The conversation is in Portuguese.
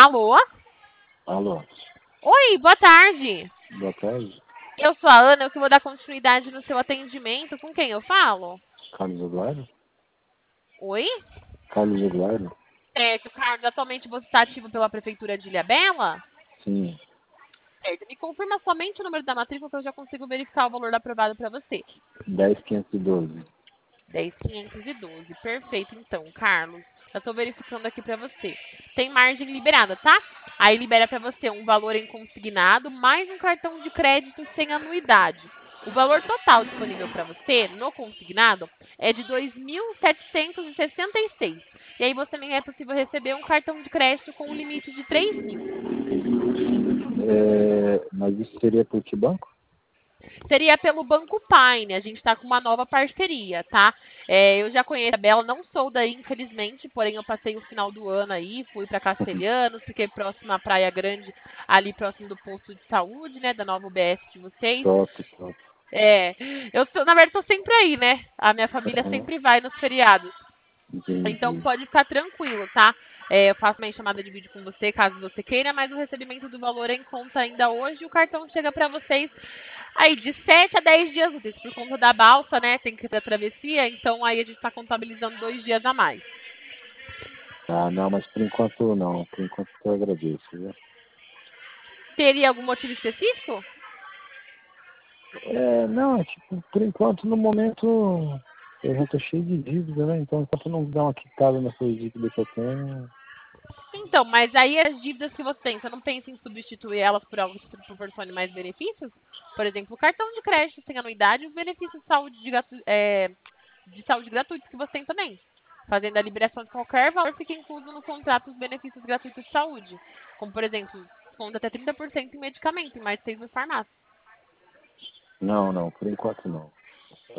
Alô? Alô, Oi, boa tarde. boa tarde. Eu sou a Ana, eu que vou dar continuidade no seu atendimento. Com quem eu falo? Carlos Eduardo? Oi? Carlos Eduardo? Certo, Carlos, atualmente você está ativo pela Prefeitura de Ilhabela? Sim, Certo, me confirma somente o número da matrícula que eu já consigo verificar o valor aprovado para você. 10.512. 10.512, perfeito então, Carlos. Já estou verificando aqui para você. Tem margem liberada, tá? Aí libera para você um valor em consignado mais um cartão de crédito sem anuidade. O valor total disponível para você no consignado é de 2.766. E aí você também é possível receber um cartão de crédito com um limite de 3.000. Mas isso seria por que banco? Seria pelo Banco Paine, a gente está com uma nova parceria, tá? Eu já conheço a Bela, não sou daí, infelizmente, porém eu passei o final do ano aí, fui para Castelhanos, fiquei próximo à Praia Grande, ali próximo do posto de saúde, né, da nova UBS de vocês. Top, top. É, na verdade, estou sempre aí, né? A minha família Aham, sempre vai nos feriados. Então entendi. pode ficar tranquilo, tá? Eu faço uma chamada de vídeo com você, caso você queira, mas o recebimento do valor é em conta ainda hoje. O cartão chega para vocês aí de 7 a 10 dias úteis, por conta da balsa, né? Tem que ter a travessia, então aí a gente está contabilizando 2 dias a mais. Ah, não, mas por enquanto não. Por enquanto eu agradeço, viu? Teria algum motivo específico? Não, tipo, por enquanto, no momento, eu já tô cheio de dívida, né? Então, enquanto eu não dar uma quitada nessas dívidas que eu tenho, Então, mas aí as dívidas que você tem, você não pensa em substituir elas por algo que te proporcione mais benefícios? Por exemplo, o cartão de crédito sem anuidade e os benefícios de saúde gratuitos que você tem também. Fazendo a liberação de qualquer valor, fica incluso no contrato os benefícios gratuitos de saúde. Como, por exemplo, desconto até 30% em medicamento, em mais de 6 mil farmácias. não, por enquanto não.